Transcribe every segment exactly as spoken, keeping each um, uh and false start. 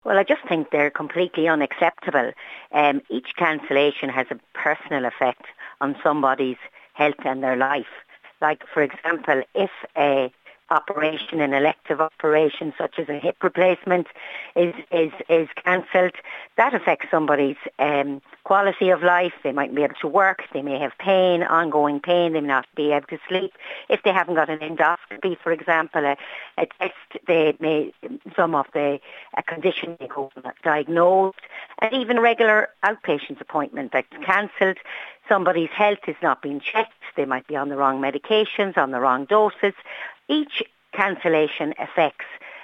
Well, I just think they're completely unacceptable. Um, each cancellation has a personal effect on somebody's health and their life. Like, for example, if a operation, an elective operation such as a hip replacement is is, is cancelled, that affects somebody's um, quality of life. They mightn't be able to work, they may have pain, ongoing pain, they may not be able to sleep. If they haven't got an endoscopy, for example, a, a test, they may, some of the a condition may go diagnosed, and even a regular outpatient appointment that's cancelled. Somebody's health is not being checked, they might be on the wrong medications, on the wrong doses. Each cancellation affects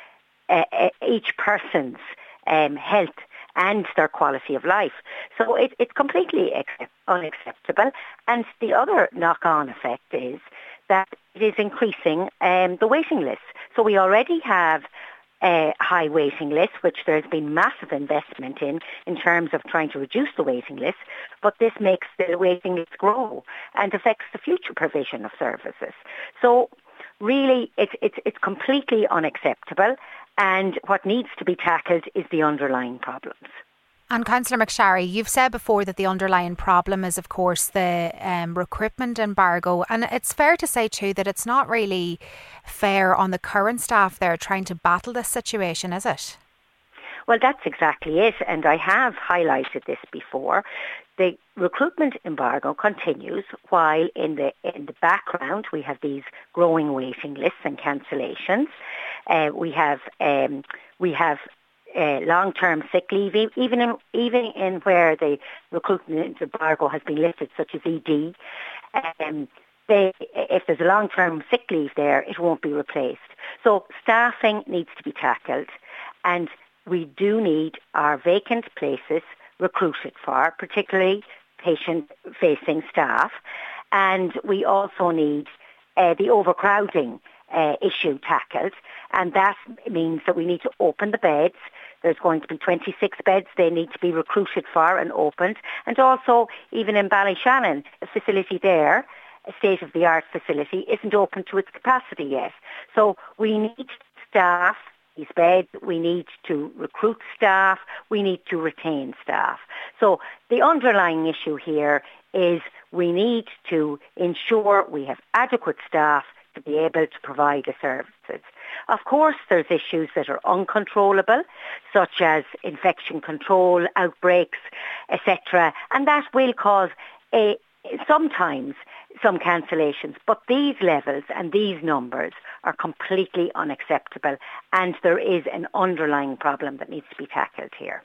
uh, each person's um, health and their quality of life. So it, it's completely accept- unacceptable. And the other knock-on effect is that it is increasing um, the waiting list. So we already have a high waiting list, which there's been massive investment in, in terms of trying to reduce the waiting list, but this makes the waiting list grow and affects the future provision of services. So really, it's, it's, it's completely unacceptable, and what needs to be tackled is the underlying problems. And Councillor McSharry, you've said before that the underlying problem is, of course, the um, recruitment embargo. And it's fair to say, too, that it's not really fair on the current staff there trying to battle this situation, is it? Well, that's exactly it. And I have highlighted this before. The recruitment embargo continues while in the in the background we have these growing waiting lists and cancellations. Uh, we have um, we have uh, long-term sick leave, even in even in where the recruitment embargo has been lifted, such as E D. Um, they, if there's a long-term sick leave there, it won't be replaced. So staffing needs to be tackled, and we do need our vacant places recruited for, particularly patient-facing staff. And we also need uh, the overcrowding uh, issue tackled. And that means that we need to open the beds. There's going to be twenty-six beds. They need to be recruited for and opened. And also, even in Ballyshannon, a facility there, a state-of-the-art facility, isn't open to its capacity yet. So we need staff these beds, we need to recruit staff, we need to retain staff. So the underlying issue here is we need to ensure we have adequate staff to be able to provide the services. Of course, there's issues that are uncontrollable, such as infection control, outbreaks, et cetera, and that will cause a sometimes some cancellations, but these levels and these numbers are completely unacceptable, and there is an underlying problem that needs to be tackled here.